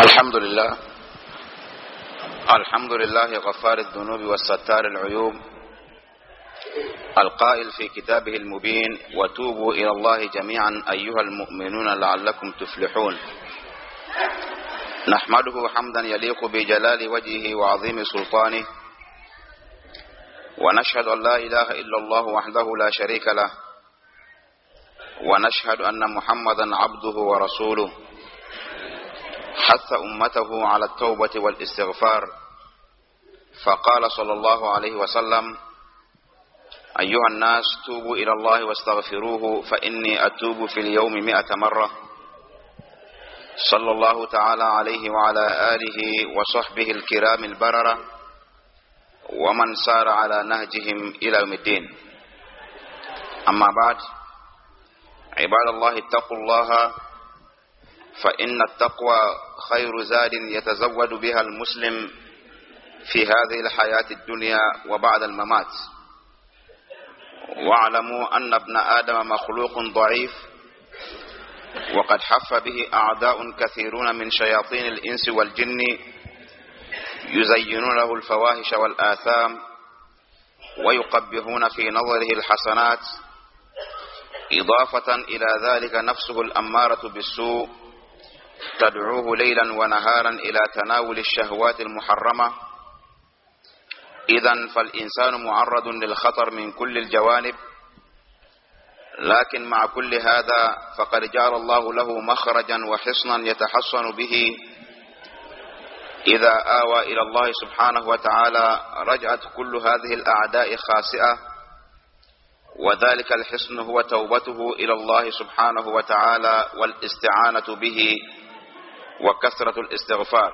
الحمد لله غفار الذنوب والستار العيوب، القائل في كتابه المبين: وتوبوا إلى الله جميعا أيها المؤمنون لعلكم تفلحون. نحمده حمدا يليق بجلال وجهه وعظيم سلطانه، ونشهد أن لا إله إلا الله وحده لا شريك له، ونشهد أن محمدا عبده ورسوله حث أمته على التوبة والاستغفار، فقال صلى الله عليه وسلم: أيها الناس توبوا إلى الله واستغفروه فإني أتوب في اليوم 100 مرة. صلى الله تعالى عليه وعلى آله وصحبه الكرام البررة ومن سار على نهجهم إلى يوم الدين. أما بعد، عباد الله اتقوا الله، فإن التقوى خير زاد يتزود بها المسلم في هذه الحياة الدنيا وبعد الممات. واعلموا أن ابن آدم مخلوق ضعيف، وقد حف به أعداء كثيرون من شياطين الإنس والجن يزينون له الفواحش والآثام، ويقبحون في نظره الحسنات، إضافة إلى ذلك نفسه الأمارة بالسوء تدعوه ليلا ونهارا إلى تناول الشهوات المحرمة. إذن فالإنسان معرض للخطر من كل الجوانب، لكن مع كل هذا فقد جعل الله له مخرجا وحصنا يتحصن به. إذا آوى إلى الله سبحانه وتعالى رجعت كل هذه الأعداء خاسئة، وذلك الحصن هو توبته إلى الله سبحانه وتعالى والاستعانة به وكثرة الاستغفار.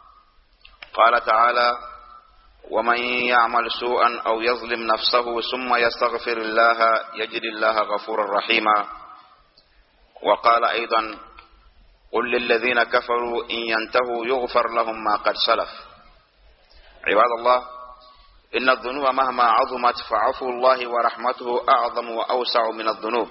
قال تعالى: ومن يعمل سوءا أو يظلم نفسه ثم يستغفر الله يجد الله غفورا رحيما. وقال أيضا: قل للذين كفروا إن ينتهوا يغفر لهم ما قد سلف. عباد الله، إن الذنوب مهما عظمت فعفو الله ورحمته أعظم وأوسع من الذنوب،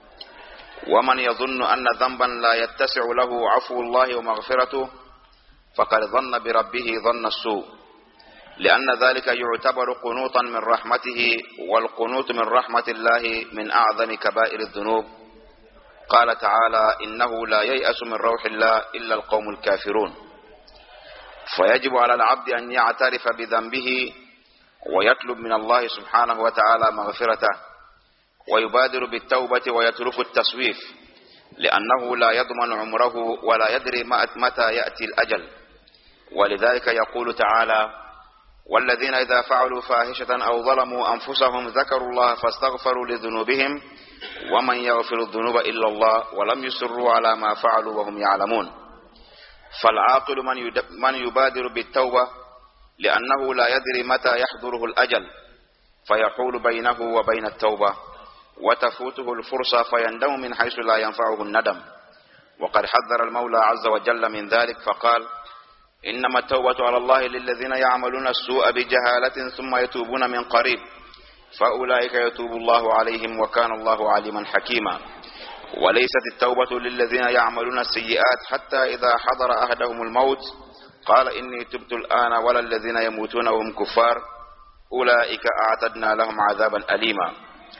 ومن يظن أن ذنبا لا يتسع له عفو الله ومغفرته فقد ظن بربه ظن السوء، لأن ذلك يعتبر قنوطا من رحمته، والقنوط من رحمة الله من أعظم كبائر الذنوب. قال تعالى: إنه لا ييأس من روح الله إلا القوم الكافرون. فيجب على العبد أن يعترف بذنبه ويطلب من الله سبحانه وتعالى مغفرته، ويبادر بالتوبة ويترك التسويف، لأنه لا يضمن عمره ولا يدري متى يأتي الأجل. ولذلك يقول تعالى: والذين إذا فعلوا فاحشة أو ظلموا أنفسهم ذكروا الله فاستغفروا لذنوبهم ومن يغفر الذنوب إلا الله ولم يصروا على ما فعلوا وهم يعلمون. فالعاقل من يبادر بالتوبة، لأنه لا يدري متى يحضره الأجل فيحول بينه وبين التوبة، وتفوته الفرصة فيندم من حيث لا ينفعه الندم. وقد حذر المولى عز وجل من ذلك فقال: إنما التوبة على الله للذين يعملون السوء بجهالة ثم يتوبون من قريب فأولئك يتوب الله عليهم وكان الله عليما حكيما. وليست التوبة للذين يعملون السيئات حتى إذا حضر أحدهم الموت قال إني تبت الآن، ولا الذين يموتون وهم كفار أولئك أعتدنا لهم عذابا أليما.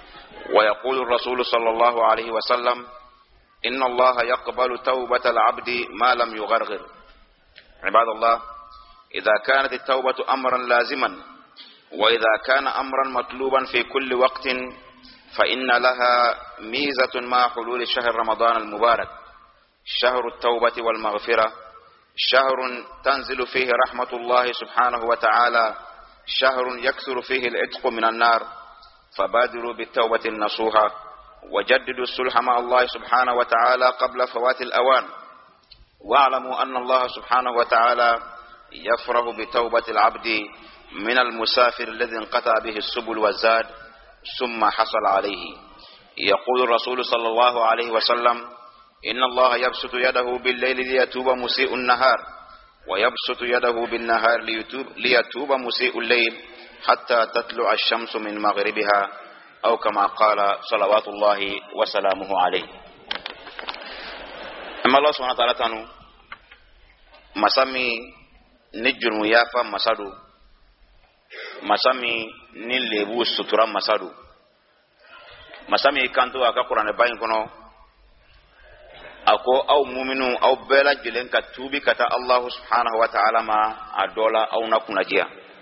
ويقول الرسول صلى الله عليه وسلم: إن الله يقبل توبة العبد ما لم يغرغر. عباد الله، إذا كانت التوبة أمرا لازما، وإذا كان أمرا مطلوبا في كل وقت، فإن لها ميزة مع حلول شهر رمضان المبارك، شهر التوبة والمغفرة، شهر تنزل فيه رحمة الله سبحانه وتعالى، شهر يكثر فيه العتق من النار. فبادروا بالتوبة النصوحة، وجددوا الصلح مع الله سبحانه وتعالى قبل فوات الأوان. واعلموا أن الله سبحانه وتعالى يفرح بتوبة العبد من المسافر الذي انقطع به السبل والزاد ثم حصل عليه. يقول الرسول صلى الله عليه وسلم: إن الله يبسط يده بالليل ليتوب مسيء النهار، ويبسط يده بالنهار ليتوب مسيء الليل حتى تطلع الشمس من مغربها، أو كما قال صلوات الله وسلامه عليه. أما الله سبحانه وتعالى masami ni jurmu yafa masadu masami ni lebu sutura masadu masami kanto aka Qur'an bayin kono ako aw mu'minu aw bela jilen ka tubi kata Allah subhanahu wa ta'ala ma adola aw na kunajiya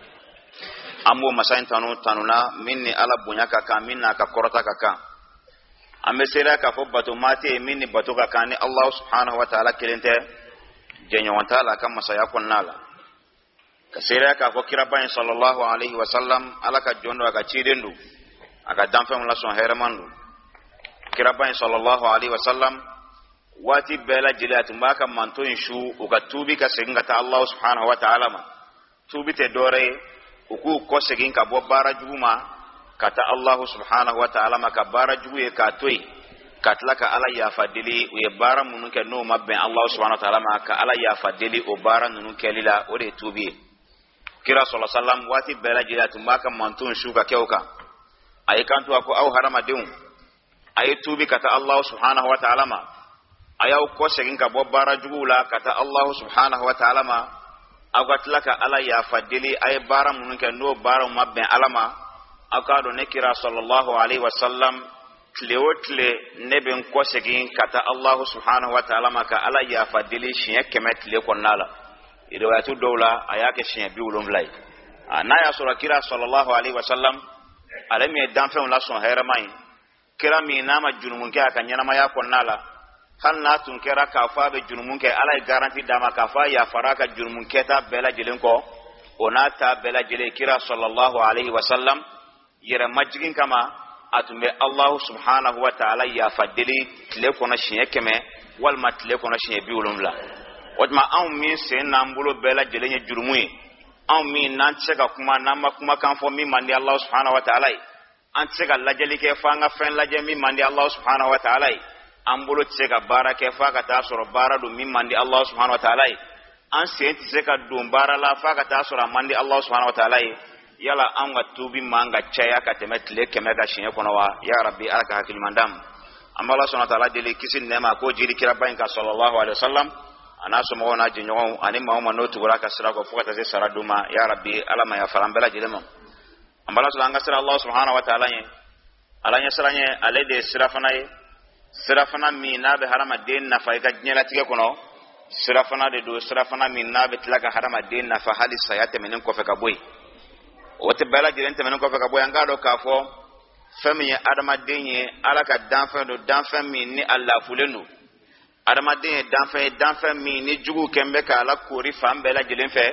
ambo masain tanuna minni ala bunyaka ka minna ka korota ka amesera ka fo bato mate minni bato ka kani Allah subhanahu wa ta'ala kelente jenyo wantala kama masaya konnala kasira ka fo kiraban sallallahu alaihi wasallam ala ka jondo aka chidendu aka damfam la son heramandu kiraban sallallahu alaihi wasallam wati bela jilatu mbaka manto inshu ukatubi ka seginga ta Allah subhanahu wa ta'ala ma tubi te dore uku ko segin ka bo bara juma kata Allah subhanahu wa ta'ala ma ka bara juye ka toy katlaka ala ya fadili we bara munun ke no mabbe Allah subhanahu wa ta'ala ma ka ala ya fadili o bara nunun ke lila o de tubi kira sallallahu alaihi wasallam wati bela jilatu mbaka manto inshu ka keuka ay kantu ako au harama deun ay tubi kata Allah subhanahu wa ta'ala ma ayaw ko segin ka bo bara jugula kata Allah subhanahu wa ta'ala ma agatlaka ala ya fadili ay bara munun ke no bara mabbe alama akado nekira sallallahu alaihi wasallam tleotle neben ko segin kata Allah subhanahu wa ta'ala ma ka ala ya fadili shiye kemet le konnala ido watu dola ayake shiye biulum lay na ya sura kira sallallahu alaihi wasallam alami danfe la son heramai kira mi nama junumun ke akanyana ma ya konnala hal na tun kera kafa be junumun ke alay garanti dama kafa ya faraka junumun keta bela jelen ko onata bela jele kira sallallahu alaihi wasallam yera majigin kama atumbe Allah subhanahu wa ta'ala ya fadili tile kono shiye keme wal matle kono shiye biulum la wajma an min sen nambulo bela jelen jurumuyi an min nan tsega kuma namma kuma kan fo min mandi Allah subhanahu wa ta'ala an tsega lajeli ke fanga fen laje min mandi Allah subhanahu wa ta'ala ambolo tsega barake faka ta soro baradu min mandi Allah subhanahu wa ta'ala an senti tsega dum barala faka ta soro mandi Allah subhanahu wa ta'ala yala an ga tubi manga chaya ka temetle kemega shinye kono wa ya rabbi alaka hakil mandam amma Allah subhanahu wa ta'ala dele kisin nema ko jiri kira bayin ka sallallahu alaihi wasallam ana so mo na jinyo ani ma mo no tugura ka sira ko fuka ta sara duma ya rabbi alama ya farambela jilemo amma Allah subhanahu wa ta'ala alanya saranye alede sirafana sirafana min na be harama den na fa ga nyela tige kono sirafana de do sirafana min na be tilaka harama den na fa hadis sayate menen ko fe ka boy wote bela jirente menen ko fe ka boy ngado ka fo fami adama denye alaka danfa do danfa min ni Allah fulenu adama denye danfa min ni jugu kembe ka ala kori fam bela jilen fe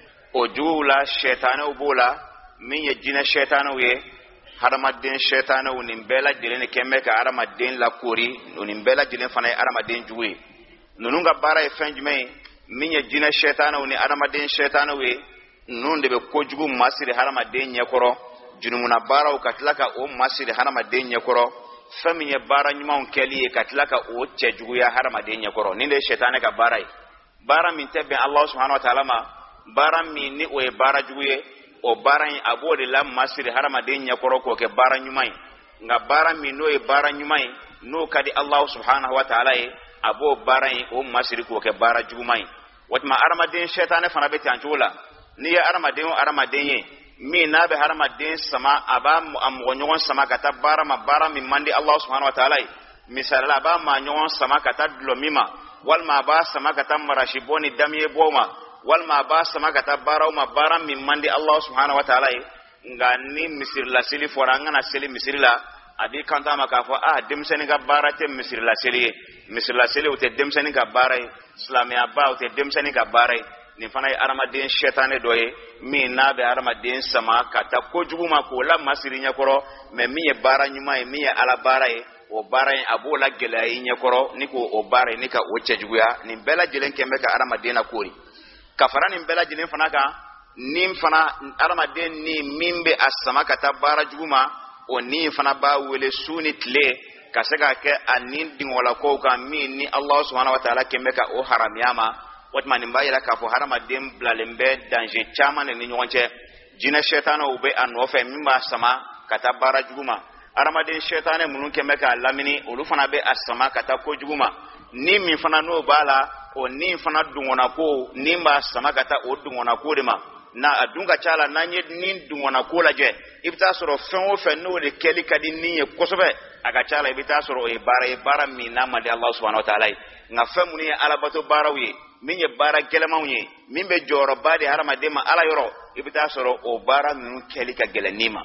o jugu la shaytanu bola min ye jina shaytanu ye hadamadin shaytana unin bela jilen kemme ka hadamadin la kori unin bela jilen fana hadamadin juwe nununga bara e fenjme minya jina shaytana unin hadamadin shaytana we nun de be kojugu masiri hadamadin nyekoro junumuna bara o katlaka o masiri hadamadin nyekoro famiye bara nyuma on keli katlaka o chejugu ya hadamadin nyekoro ninde shaytana ka bara min tebbe Allah subhanahu wa ta'ala ma bara min ni o e bara juwe o baran abode lam masiri harama den nyakoro ko ke baran nyumai nga baran mi no e baran nyumai no kadi Allah subhanahu wa ta'ala e abo baran o masiri ko ke bara jumai watma arama den shaytan fana beti anjula ni ya arama den ye mi na be harama den sama aba am gonyon sama kata bara mi mandi Allah subhanahu wa ta'ala misala aba ma nyon sama kata dlomima wal ma ba sama kata marashiboni damiye boma walma ba sama kata baraw ma baram min mandi Allah subhanahu wa ta'ala ngani misir la sili foranga na sili misir la adi kanta maka fo demseni ga barate misir la sili ute demseni ga barai islamia ba ute demseni ga barai ni fana arama den shetane doye mi na be arama den sama kata ko juguma ko la masiri nyakoro me mi e bara nyuma e mi e ala barai o barai abola gelai nyakoro niko o barai nika o chejuya ni bela jelen kembe ka arama den akori kafara nin bela jinin fana kan nin fana adamaden ni min be asama ka ta bara juguma o nin fana ba wele suni tile ka se ka kɛ a nin dingola ko kan min ni Allah subhanahu wa ta'ala kembe ka o haramiyama watma nin ba yira ka fo hadamaden bilalen bɛ danger caman ni ɲɔgɔn cɛ jinɛ shaytanaw be a nɔfɛ min b'a sama ka ta bara juguma adamaden shaytanɛ minnu kembe ka lamini olu fana be a sama ka ta ko juguma ni min fana n'o b'a la o nin fana dungona ko nin ba sama ka taa o dungona ko de ma na a dun ka ca la n'an ye nin dungona ko lajɛ i bɛ taa sɔrɔ fɛn o fɛn n'o de kɛli ka di nin ye kosɛbɛ a ka ca la i bɛ taa sɔrɔ o ye baara min n'a man di Alahu subhanahu wa ta'ala ye nka fɛn minnu ye alabato baaraw ye min ye baara gɛlɛmanw ye min bɛ jɔyɔrɔba di hadamaden ma ala yɔrɔ i bɛ taa sɔrɔ o baara ninnu kɛli ka gɛlɛn nin ma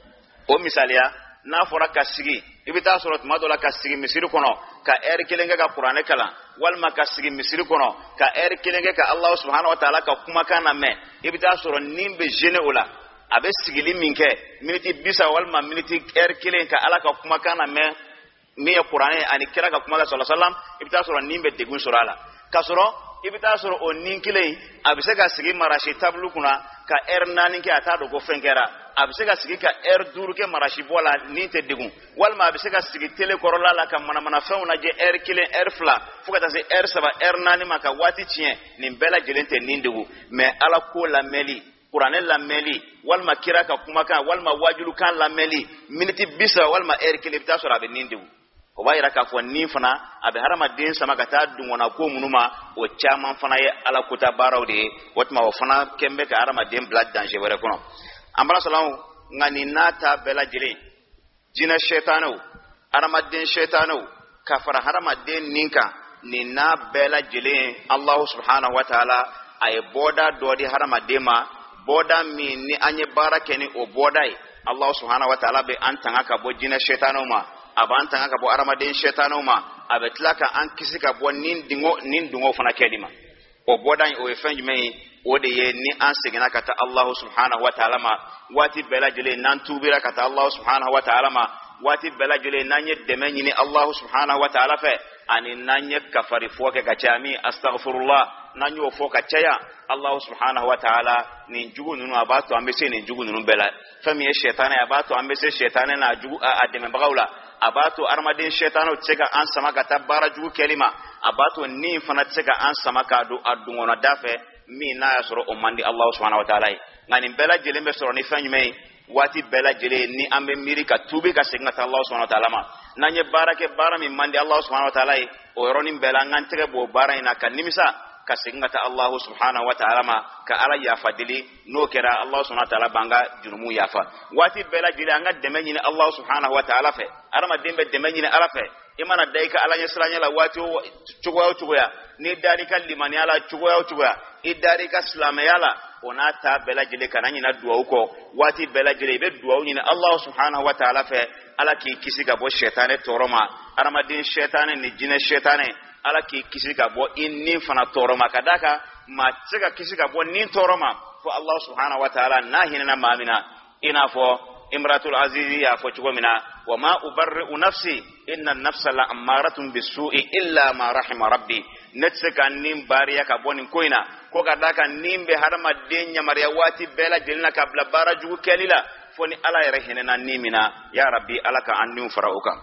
o misaliya n'a fɔra ka sigi i bɛ taa sɔrɔ tuma dɔ la ka sigi misiri kɔnɔ ka heure kelen kɛ ka kuranɛ kalan walima ka sigi misiri kɔnɔ ka heure kelen kɛ ka Alahu subhanahu wa ta'ala ka kumakan lamɛn i bɛ taa sɔrɔ nin bɛ gêner o la a bɛ sigili min kɛ miniti 30 walima miniti heure kelen ka ala ka kumakan lamɛn min ye kuranɛ ani kira ka kumakan sallallahu alaihi wasallam i bɛ taa sɔrɔ nin bɛ degun sɔrɔ a la ka sɔrɔ i bɛ taa sɔrɔ o nin kelen a bɛ se ka sigi marasi tabulu kunna ka heure 4 kɛ a t'a dɔn ko fɛn kɛra a bɛ se ka sigi ka heure 5 kɛ marasi bɔ la nin tɛ degun walima a bɛ se ka sigi télé kɔrɔla la ka manamanafɛnw lajɛ heure 1 heure 2 fo ka taa se heure 3 heure 4 ma ka waati tiɲɛ nin bɛɛ lajɛlen tɛ nin degun mais ala ko lamɛnli kuranɛ lamɛnli walima kira ka kumakan walima wajulukan lamɛnli miniti 30 walima heure 1 i bɛ taa sɔrɔ a bɛ nin degun o b'a yira k'a fɔ nin fana a bɛ hadamaden sama ka taa dungɔna ko minnu ma o caman fana ye ala kota baaraw de ye o tuma o fana kɛn bɛ ka hadamaden bila danger wɛrɛ kɔnɔ an bala salamu nka nin n'a ta bɛɛ lajɛlen jinɛ sɛtanɛw hadamaden sɛtanɛw ka fara hadamaden nin kan nin n'a bɛɛ lajɛlen Allahu subhanahu wa ta'ala a ye bɔda dɔ di hadamaden ma bɔda min ni an ye baara kɛ ni o bɔda ye Allahu subhanahu wa ta'ala bɛ an tanga ka bɔ jinɛ sɛtanɛw ma a b'an tanga ka bɔ hadamaden sɛtanɛw ma a bɛ tila ka an kisi ka bɔ nin dungo fana kɛli ma o bɔda in o ye fɛn jumɛn ye o de ye ni an seginna ka taa Allahu subhanahu wa ta'ala ma waati bɛɛ lajɛlen n'an tubira ka taa Allahu subhanahu wa ta'ala ma waati bɛɛ lajɛlen n'an ye dɛmɛ ɲini Allahu subhanahu wa ta'ala fɛ ani n'an ye kafari fɔ kɛ ka caya min astaghfirullah n'an y'o fɔ ka caya Allahu subhanahu wa ta'ala nin jugu ninnu a b'a to an bɛ se nin jugu ninnu bɛɛ la fɛn min ye sɛtanɛ a b'a to an bɛ se sɛtanɛ n'a jugu a dɛmɛbagaw la a b'a to hadamaden sɛtanɛw tɛ se ka an sama ka taa baara jugu kɛli ma a b'a to nin fana tɛ se ka an sama k'a don a dungɔnɔda fɛ min n'a y'a sɔrɔ o man di Allahu subhanahu wa ta'ala ye nka nin bɛɛ lajɛlen bɛ sɔrɔ ni fɛn jumɛn ye waati bɛɛ lajɛlen ni an bɛ miiri ka tuubi ka segin ka taa Allahu subhanahu wa ta'ala ma n'an ye baara kɛ baara min man di Allahu subhanahu wa ta'ala ye o yɔrɔnin bɛɛ la an k'an tɛgɛ bɔ baara in na ka nimisa ka segin ka taa Allahu subhanahu wa ta'ala ma ka ala yafa deli n'o kɛra Allahu subhanahu wa ta'ala b'an ka jurumu yafa waati bɛɛ lajɛlen an ka dɛmɛ ɲini Allahu subhanahu wa ta'ala fɛ adamaden bɛ dɛmɛ ɲini ala fɛ i mana da i ka ala ɲɛsiranya la waati cogoya o cogoya n'i dar'i ka limaniya la cogoya o cogoya i dar'i ka silamɛya la o n'a ta bɛɛ lajɛlen kana ɲina duwawu kɔ waati bɛɛ lajɛlen i bɛ duwawu ɲini Allahu subhanahu wa ta'ala fɛ ala k'i kisi ka bɔ sɛtanɛ tɔɔrɔ ma adamaden sɛtanɛ ni jinɛ sɛtanɛ ala k'i kisi ka bɔ i nin fana tɔɔrɔ ma ka d'a kan maa tɛ se ka kisi ka bɔ nin tɔɔrɔ ma fo Allahu subhanahu wa ta'ala n'a hinɛna maa min na i n'a fɔ imratul azizi y'a fɔ cogo min na wa ma ubarri'u nafsi inna nafsa la ammaratun bisu'i illa ma rahima rabbi ne tɛ se ka nin baariya ka bɔ nin ko in na ko ka d'a kan nin bɛ hadamaden yamariya waati bɛɛ lajɛlen na ka bila baara jugu kɛli la fo ni ala yɛrɛ hinɛna nin min na ya rabbi ala ka an niw fara o kan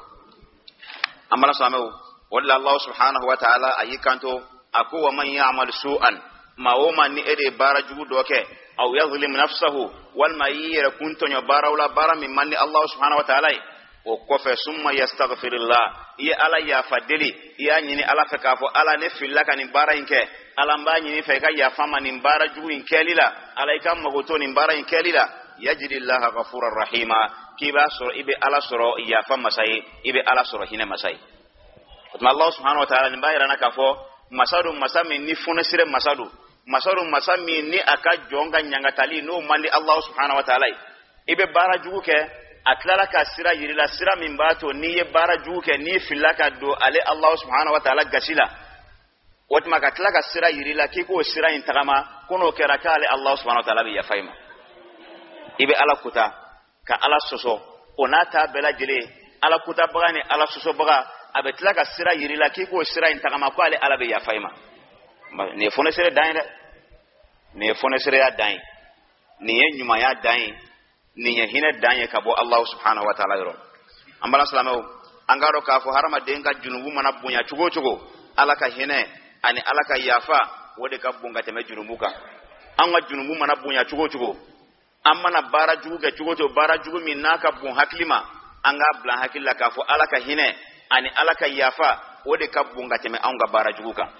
an bala silamɛw o de la Allah subhanahu wa ta'ala a y'i kanto a ko wa man ya'mal su'an maa o maa ni e de ye baara jugu dɔ kɛ aw yazlim nafsahu walima i y'i yɛrɛ kun tɔɲɔ baaraw la baara min man di Allah subhanahu wa ta'ala ye o kɔfɛ summa yastaghfirullah i ye ala yafa deli i y'a ɲini ala fɛ k'a fɔ ala ne filila ka nin baara in kɛ ala n b'a ɲini fɛ i ka yafa ma nin baara jugu in kɛli la ala i ka mago to nin baara in kɛli la yajidillaha ghafuran rahima k'i b'a sɔrɔ i bɛ ala sɔrɔ yafa masa ye i bɛ ala sɔrɔ hinɛ masa ye o tuma Allah subhanahu wa ta'ala nin b'a yira na k'a fɔ masa don masa min ni funesire masa don masa don masa min ni a ka jɔn ka ɲangatali n'o man di Allah subhanahu wa ta'ala ye i bɛ baara jugu kɛ a tilala ka sira yiri la sira min b'a to n'i ye baara jugu kɛ n'i filila ka don ale Allah subhanahu wa ta'ala gasi la o tuma ka tila ka sira yiri la k'i k'o sira in tagama ko n'o kɛra k'ale Allah subhanahu wa ta'ala bɛ yafa i ma i bɛ ala kuta ka ala sɔsɔ o n'a ta bɛɛ lajɛlen ala kutabaga ni ala sɔsɔbaga a bɛ tila ka sira yiri la k'i k'o sira in tagama ko ale ala bɛ yafa i ma nin ye fonesere dan ye dɛ nin ye fonesereya dan ye nin ye ɲumanya dan ye nin ye hinɛ dan ye ka bɔ Allah subhanahu wa ta'ala yɔrɔ an bala silamɛw an k'a dɔn k'a fɔ hadamaden ka junubu mana bonya cogo o cogo ala ka hinɛ ani ala ka yafa o de ka bon ka tɛmɛ junubu kan an ka junubu mana bonya cogo o cogo an mana baara jugu kɛ cogo o cogo baara jugu min n'a ka bon hakili ma an k'a bila hakili la k'a fɔ ala ka hinɛ ani ala ka yafa o de ka bon ka tɛmɛ anw ka baara jugu kan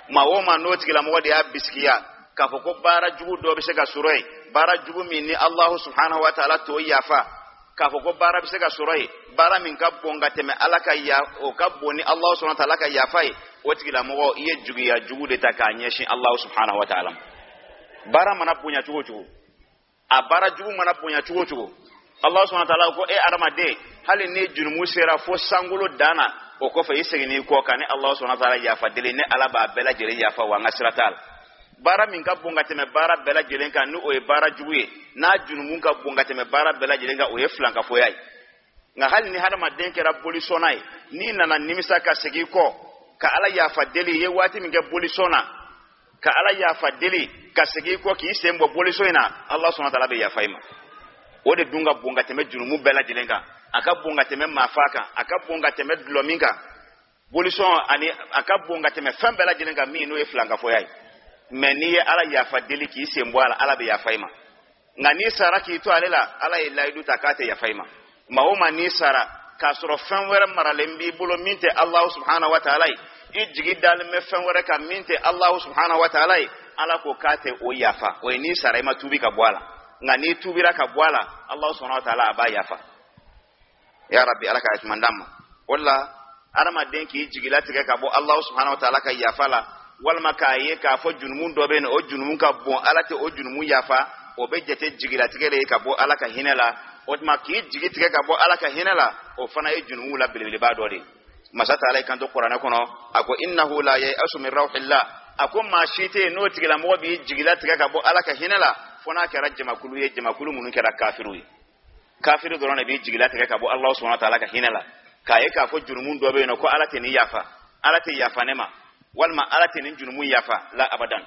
ma wo ma no tigila mo de abiskiya ka fo ko bara jugu do be se ga suroy bara jugu min ni Allah subhanahu wa ta'ala to yafa ka fo ko bara be se ga suroy bara min ka bonga teme alaka ya o ka boni Allah subhanahu wa ta'ala ka yafai o tigila mo iye jugu ya jugu de takanye shin Allah subhanahu wa ta'ala bara mana punya chugo a bara jugu mana punya chugo Allah subhanahu wa ta'ala ko adama de hali ne junumu sera fo sangulo dana o ko fa yisegini ko kan Allah subhanahu wa ta'ala ya fadile ne alaba bela jere ya fa wa ngasratal bara min ka bunga teme bara bela jere kan no e bara juguye na junumu ka bunga teme bara bela jere ga o ye flanka fo yai nga hali ni adama den kera bolisonai ni nana nimisa ka segi ko ka ala ya fadile ye wati min ga bolisona ka ala ya fadile ka segi ko ki sembo bolisoina Allah subhanahu wa ta'ala be ya faima o de dunga bunga teme junumu bela jere ga aka bunga teme mafaka aka bunga teme dlominga bolison ani aka bunga teme fambela jinga mi no e flanga foyai meni ala ya fadili ki sembo ala be ya faima ngani sara ki to alela ala ilaidu takate ya faima maoma ni sara kasro fanwere maralembi bulo minte Allah subhanahu wa ta'ala ijigi dal me fanwere ka minte Allah subhanahu wa ta'ala ala ko kate o yafa o ni sara ma tubi ka bwala ngani tubira ka bwala Allah subhanahu wa ta'ala aba yafa ya rabbi alaka atmandama walla arama denki jigila tige ka bo Allah subhanahu wa ta'ala ka yafala wal makaye ka fo junmun do ben o junmun ka bo alate o junmun yafa o be jete jigila tige le ka bo alaka hinela o ma ki jigi tige ka bo alaka hinela o fana e junmun la bilbil ba do de masata alai kan to qur'ana kono ako innahu la ya'asu min rauhillah ako ma shite no tigila mo bi jigila tige ka bo alaka hinela fona ka rajma kulu ye jama kulu munun kera kafiru kafiru do nabi jigila tige ka bo Allah subhanahu wa ta'ala ka hinela kaye ka fo junumun do be no ko alate ni yafa alate yafa nema walma alate ni junumun yafa la abadan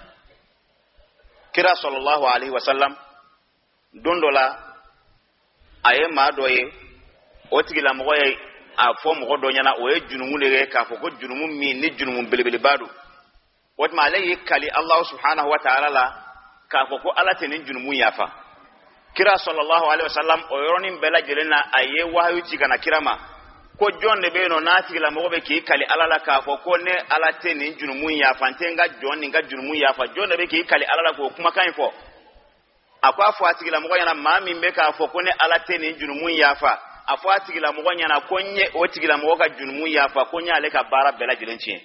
kira sallallahu alaihi wasallam dondola aye ma doye o tigila mo ye a fo mo do nyana o ye junumun le ka fo ko junumun mi ni junumun belebele badu watma alayhi kali Allah subhanahu wa ta'ala la ka fo ko alate ni junumun yafa kira sallallahu alaihi wasallam o yoronin bela jelena aye wahyu tigana kirama ko jonde be no nati la mo be ki kali alala ka fo ko ne alate ni junumun yafa ntenga jonni nga junumun yafa jonde be ki kali alala ko kuma kan fo akwa fo atigila mo yana mami be ka fo ko ne alate ni junumun yafa afo atigila mo yana konye o tigila mo ka junumun yafa konya ale ka bara bela jelenchi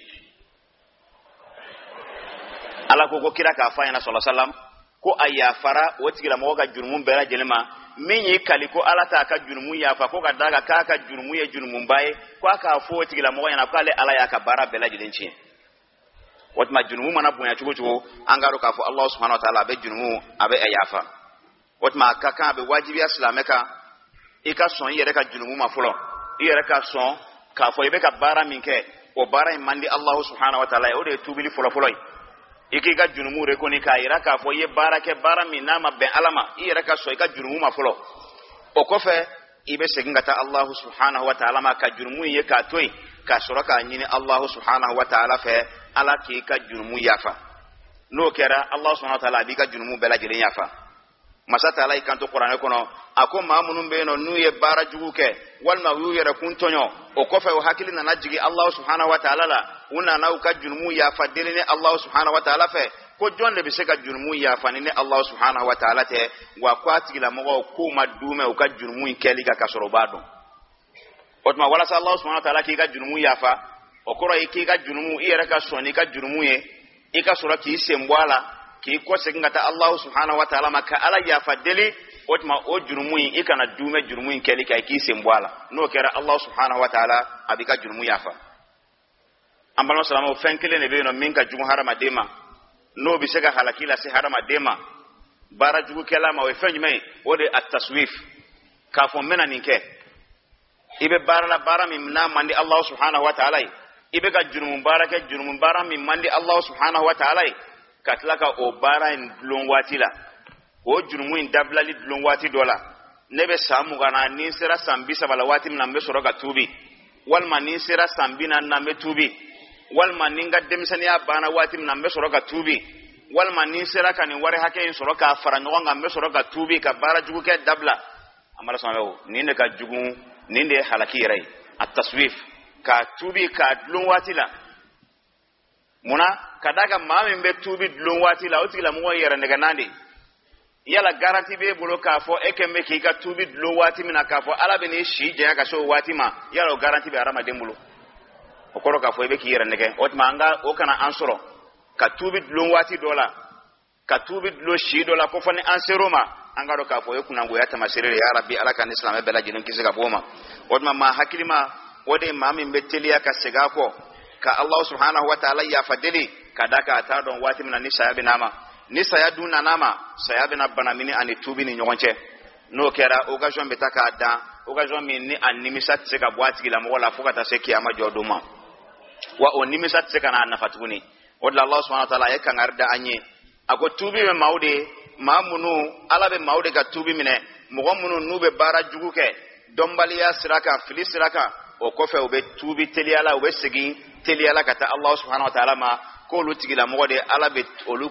ala ko kira ka fa yana sallallahu alaihi wasallam ko ayafara o tigila mo ka junumun bela jelema minyi kaliko alata ka junumu yafa ko ka daga ka junumu ye junumu baye ko aka fo tigila mo yana ko ale ala ya ka bara bela jilenchi watma junumu mana bunya chugo angaro ka fo Allah subhanahu wa ta'ala be junumu abe ayafa watma ka ka be wajibi islameka ika son yere ka junumu ma fulo yere ka son ka fo ibe ka bara minke o bara mandi Allah subhanahu wa ta'ala o de tubili fulo iki ga junumu re ko ni ka ira ka fo ye barake barami nama be alama ira ka so ka junumu ma folo o ko fe ibe seginga ta Allah subhanahu wa ta'ala ma ka junumu ye ka toy ka suraka nyini Allah subhanahu wa ta'ala fe ala ki ka junumu yafa no kera Allah subhanahu wa ta'ala bi ka junumu bela jere yafa masata ala ikanto qur'an ko no ako mamunun be no nuye bara juguke walma yuyere kuntonyo o ko fe o hakili na najigi Allah subhanahu wa ta'ala la una na ka junumu yafa delene Allah subhanahu wa ta'ala fe ko jonde be se ka junumu yafa ne Allah subhanahu wa ta'ala te wa kwati la mo ko madume o ka junumu keli ga kasoro bado otma wala sa Allah subhanahu wa ta'ala ki ga junumu yafa o koro ki ga junumu iyere ka soni ka junumu ye ika sura ki sembwala ki ko segata Allah subhanahu wa ta'ala maka ala ya fadeli otma o jurumuin ikana dume jurumuin keli kai ki sembwala no kera Allah subhanahu wa ta'ala abika jurumu yafa ambalo salama fenkele ne be no minka jumu harama dema no bi sega halakila se harama dema bara jugu kela ma we fenjme o de at-taswif ka fo mena ninke ibe bara mi na mandi Allah subhanahu wa ta'ala ibe ga jurumu baraka jurumu bara mi mandi Allah subhanahu wa ta'ala katlaka o bara in dulon wati la o jurumu in dablali dulon wati dola nebe samu gana ni sera sambi sabala wati na mbe soroga tubi walma ni sera sambi na mbe tubi walma ninga demsani ya bana wati na mbe soroga tubi walma ni sera kani ware hake in soroka faranyo nga mbe soroga tubi ka bara jugu ke dabla amara samawo ninde ka jugu ninde halaki rai at-taswif ka tubi ka dulon wati la muna kadaga mamin be tubi dulon wati la otigi la mo yere ne ganandi yala garanti be bolo ka fo ekembe ki ka tubi dulon wati mina ka fo ala be ni shi je ka so wati ma yala garanti be arama dembulo o koro ka fo be ki yere ne ke otma anga o kana ansoro ka tubi dulon wati dola ka tubi dulo shi dola ko fani anseroma anga do ka fo yokunango ya tamasirere ya rabbi ala kan islam be la jinin kisiga boma otma ma hakilima wode mamin be teliya ka sega ko ka Allah subhanahu wa ta'ala ya fadili kadaka ta don wati mina nisa ya binama nisa ya duna nama saya bina bana mini ani tubi ni nyonche no kera occasion betaka da occasion min ni animisa tseka bwati la mola fukata se kiyama joduma wa onimisa tseka na nafatuni wala Allah subhanahu wa ta'ala ya kangarda anye ako tubi me maude mamunu alabe maude ka tubi mine mugomunu nube bara juguke dombaliya siraka filisiraka o kofe obe tubi teliala obe sigi teliala kata Allah subhanahu wa ta'ala ma ko lutigila mogode alabe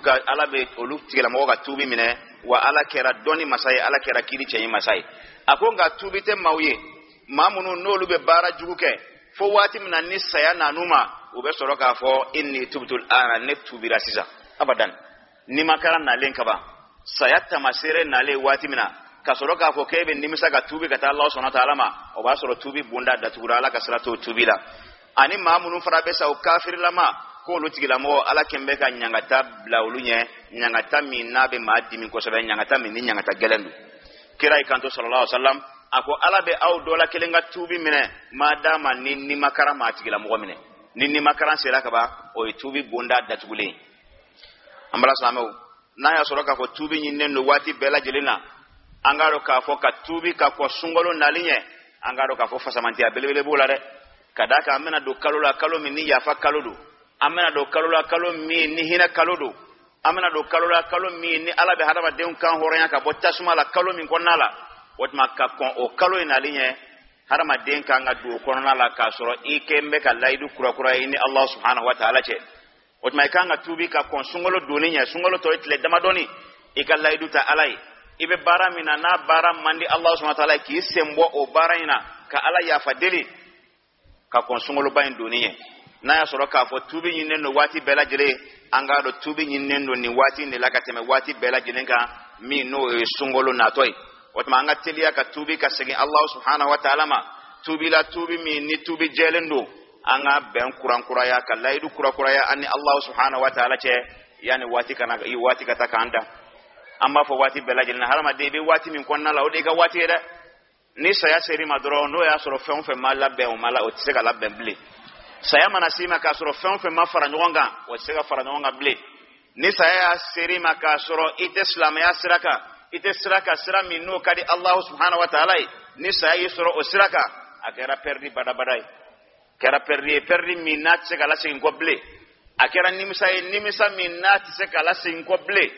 olu tigila moga tubi mine wa ala kera doni masai ala kera kiri chenyi masai akonga tubi te mauye mamunu nolu be bara juguke fo wati mina ni saya nanuma obe soroka fo inni tubtul ana ne tubira sisa abadan ni makara na lenka ba sayata masire na le wati mina kasoro ka fo kebe nimisa ka tubi kata Allah subhanahu wa ta'ala ma o ba soro tubi bunda da tugura ala kasrato tubila ani mamunu farabe sa o kafir lama ko lutigila mo ala kembe ka nyangata blaulunye nyangata minabe maadimi ko sobe nyangata min nyangata gelendu kira ikanto sallallahu alaihi wasallam ako ala be aw dola kelenga tubi mine madama ni makara ma tigila mo mine ni makara sera ka ba o tubi bunda da tugule ambala salamu na ya soro ka fo tubi nyinne no wati bela jelina angaro ka fo ka tubi ka ko sungolo nalinye angaro ka fo fasamantia belebele bolare kadaka amena do kalola kalo min ni yafa kalodo amena do kalola kalo min ni hina kalodo amena do kalola kalo min ni ala be hadama de kan horanya ka botta suma la kalo min konnala wotma ka kon o kalo nalinye hadama de kan ga do konnala ka soro ikembe ka laidu kura ini Allah subhanahu wa ta'ala che wotma kan ga tubi ka kon sungolo doninya sungolo to itle dama doni ikalaidu ta alai ibe bara mina na bara mandi Allah subhanahu wa ta'ala ki sembo o bara ina ka ala ya fadeli ka konsungolo bayin doniye na ya soro ka fo tubi nyinne no wati bela jire anga do tubi nyinne no ni wati ni lakateme wati bela jirenka mi no sungolo na toy watma anga teliya ka tubi ka segi Allah subhanahu wa ta'ala ma tubi la tubi mi ni tubi jelendo anga ben kurankura ya ka laidu kurakura ya anni Allah subhanahu wa ta'ala che yani wati kana i wati kata kanda amma fo wati bela jilna harama de be wati min konna la o de ga wati da ni saya seri madro no ya soro fenfe mala be o mala o tsega la bemble saya manasima ka soro fenfe ma fara nyonga o tsega fara nyonga ble ni saya seri maka soro islam ya siraka sira minu kadi Allah subhanahu wa ta'ala ni saya soro o siraka akera perdi badai kera perdi minat tsega la sin goble akera nimisa minat tsega la sin goble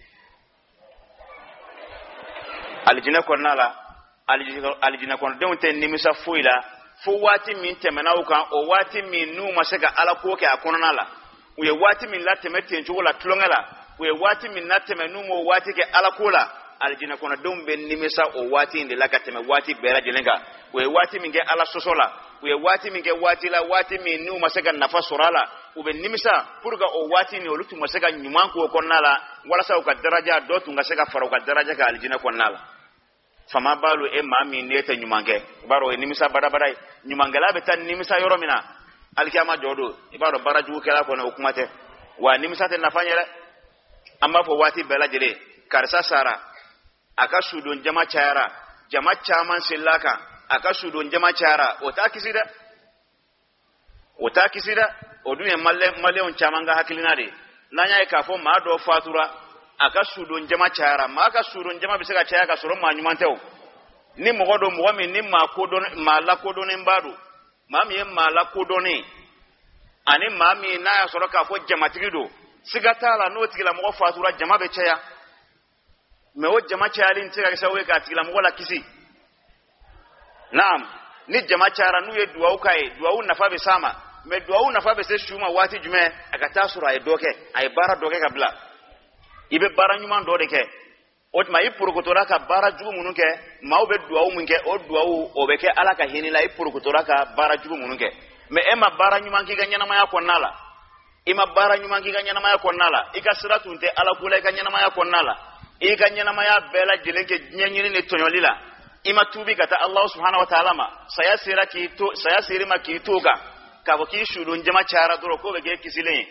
aljina konnala aljina kon don ten nimisa fuila fu wati min temena ukan o wati min nu masaka ala ko ke akonala we wati min la temete njula tlongala we wati min na temenu mo wati ke ala kola aljina kon don ben nimisa o wati inde la kateme wati bera jelenga we wati min ke ala sosola we wati min ke wati la wati min nu masaka nafa sorala ube nimisa purga o wati ni olutu masaka nyuman ko konnala wala sa ka daraja do tunga saka faro ka daraja ka aljina konnala fama balu e mami nete nyumange baro e nimisa badabadai nyumangela betan nimisa yoromina alkiyama jodo ibaro baraju kala ko no kumate wa nimisa te nafanyere amma fo wati bela jele karsa sara aka sudon jama chara jama chaman sillaka aka sudon jama chara otakisida oduye malle on chamanga hakilina de nanya e ka fo ma do fatura aka sudon jama chara ma aka sudon jama bisaka chaya ka soro ma nyumantew ni mogodo mwami ni ma la kodone mbadu mami ma la kodone ani mami na ya soro ka fo jama tigido sigata la no tigila mo fatura jama be chaya me o jama chaya lin tiga ka sawe ka tigila mo la kisi naam ni jama chara nu ye duwa ukai duwa nafa be sama me duwa nafa be se shuma wati jume akata sura e doke ay bara doke kabla ibe bara nyuma ndo de ke otma ipurukutora ka bara jugu mununke maube duwa munke o duwa o beke ala ka hinila ipurukutora ka bara jugu mununke me ema bara nyuma ki ganya na maya konnala ima bara nyuma ki ganya nama ya konnala ikasira tunte ala kula ganya nama ya konnala e ganya nama ya bela jilenke nyanyini ne tonyolila ima tubi kata Allah subhanahu wa ta'ala ma saya sirima ki tuga ka boki shudun jama cara duro ko be kisile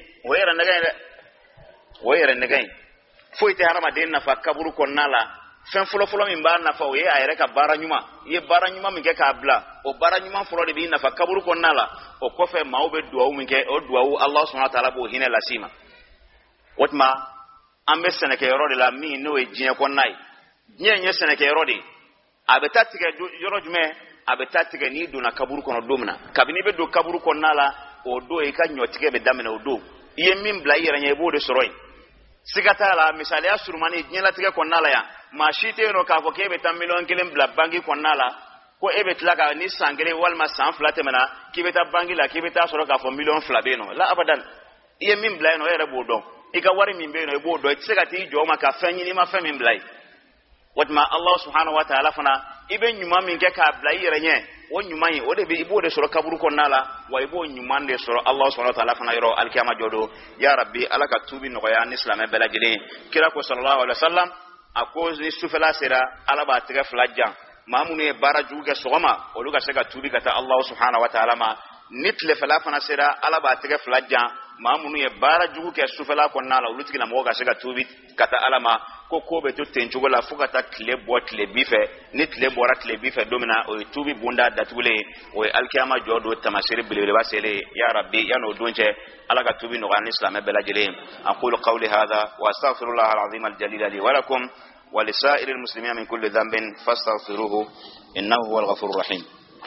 wayera nagai foite harama den na fa kaburu konnala fen folo min ba na fa we ayere ka bara nyuma ye bara nyuma min ke ka bla o bara nyuma folo de bi na fa kaburu konnala o ko fe mawbe duwa min ke o duwa Allah subhanahu wa ta'ala bo hina lasima wotma ambe seneke yorode la mi no e jine konnai nye seneke yorode abetatige yorojume abetatige ni do na kaburu kono domna kabini be do kaburu konnala o do e ka nyotige be damena o do ye min bla yere nye bo de soroi sigatala misali ya surmani nyela tige konnala ya mashite no ka fo kebe tam million kilim bla bangi konnala ko ebe tlaka ni sangere walma san flate mena kibeta bangi la kibeta soro ka fo million flabeno la abadan ye min bla no yere bo do ika wari min be no e bo do sigati jo ma ka fanyi ni ma fa min bla watma Allah subhanahu wa ta'ala fana ibe nyuma min ke ka bla yere nye wo nyuma yi o de be ibo de soro kaburu konnala wa ibo nyuma de soro Allah subhanahu wa ta'ala fana yoro alkiyama jodo ya rabbi alaka tubi no ya islam be la jeli kira ko sallallahu alaihi wasallam akoz ni sufela sera alaba tiga flajjan mamunu e baraju ga sogoma o luga sega tubi kata Allah subhanahu wa ta'ala ma nitle fala fana sera alaba tiga flajjan mamunu e baraju ga sufela konnala uluti na mo ga sega tubi kata alama ko be to tenchugo la fukata kle bot le bife nit le borat le bife domina o tubi bunda datule o alkiyama jodo tamasiri bilele basele ya rabbi ya no donche alaka tubi no gan islam bela jele aqulu qawli hadha wa astaghfirullah alazim aljalil li wa lakum wa lisa'ir almuslimin min kulli dhanbin fastaghfiruhu innahu huwal ghafurur rahim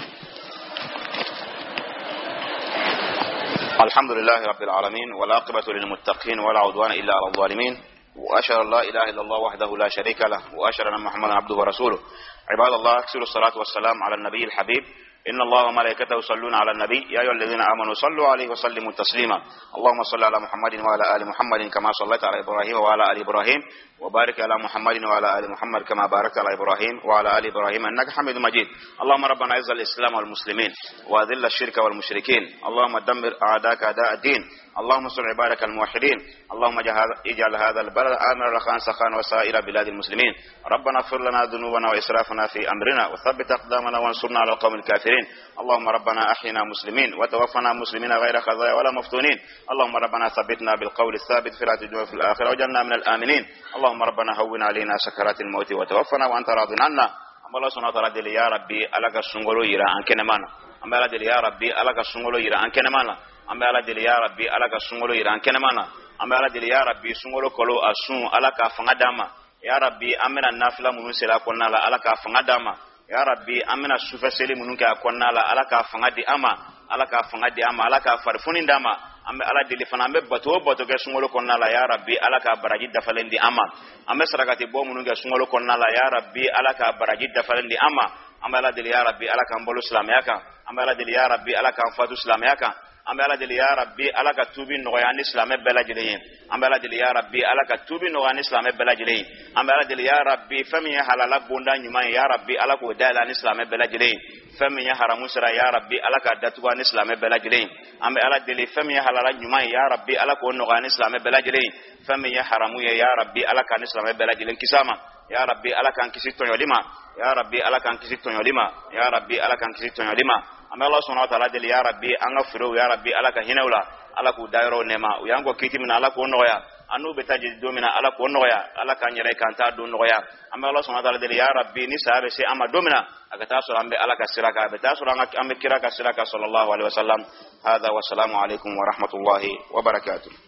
alhamdulillahi rabbil alamin wal aqibatu lil muttaqin wala udwana illa ala adh-dhalimin وأشهد لا إله إلا الله وحده لا شريك له وأشهد أن محمدا عبده ورسوله عباد الله أكثروا الصلاة والسلام على النبي الحبيب إن الله وملائكته يصلون على النبي يا أيها الذين آمنوا صلوا عليه وسلموا تسليما اللهم صل على محمد وعلى آل محمد كما صليت على إبراهيم وعلى آل إبراهيم وبارك على محمد وعلى آل محمد كما باركت على إبراهيم وعلى آل إبراهيم إنك حميد مجيد اللهم ربنا أعز الإسلام والمسلمين وأذل الشرك والمشركين اللهم دمر أعداءك أعداء الدين اللهم انصر عبادك الموحدين اللهم اجعل هذا البلد آمنا رخاء سخاء وسائر بلاد المسلمين ربنا اغفر لنا ذنوبنا وإسرافنا في أمرنا وثبت أقدامنا وانصرنا على القوم الكافرين اللهم ربنا أحينا مسلمين وتوفنا مسلمين غير خزايا ولا مفتونين اللهم ربنا ثبتنا بالقول الثابت في الدنيا وفي الآخرة وجعلنا من الآمنين اللهم ربنا هون علينا سكرات الموت وتوفنا وأنت راض عنا الله سبحانه وتعالى يا ربي ألك السنغلو يرى أنكنا مانا أما يا ربي ألك السنغلو يرى أنكنا مانا أما يا ربي ألك السنغلو يرى أنكنا مانا أما يا ربي سنغلو كلو أسون ألك فنغداما يا ربي أمنا النافلة منسلا كنا لا ألك فنغداما يا ربي أمنا السفسلي منك كنا لا ألك فنغدي أما ألك فنغدي أما ألك فرفونين داما أما على دليل فنامي بتو كسنغلو كنا لا يا ربي ألك براجد دفلندي أما أما سرقتي بو منك سنغلو كنا لا يا ربي ألك براجد دفلندي أما أما دليل يا ربي ألك أمبلو سلامياك أما دليل يا ربي ألك أنفاتو سلامياك أما دليل يا ربي ألك توبي نغيان إسلام بلاجلين أما دليل يا ربي ألك توبي نغيان إسلام بلاجلين أما دليل يا ربي فمي حلال بوندا نيما يا ربي ألك ودالا إسلام بلاجلين فمي حرام سرا يا ربي ألك دتوا إسلام بلاجلين أما دليل فمي حلال نيما يا ربي ألك ونغيان إسلام بلاجلين فمي حرام يا ربي ألك إسلام بلاجلين كسامة يا ربي ألك أن كسيتون يلما يا ربي ألك أن كسيتون يلما يا ربي ألك أن كسيتون يلما أما الله سبحانه وتعالى دل يا ربي أنغفروا يا ربي ألك هنولا ألك دايرو نما ويانغو كيتي من ألك ونويا أنو بتاجد دومنا ألك ونويا ألك أن يريك أنت دون نويا أما الله سبحانه وتعالى دل يا ربي نسأل بسي أما دومنا أكتاسر أم بألك السراكة بتاسر أم كراك السراكة صلى الله عليه وسلم هذا والسلام عليكم ورحمة الله وبركاته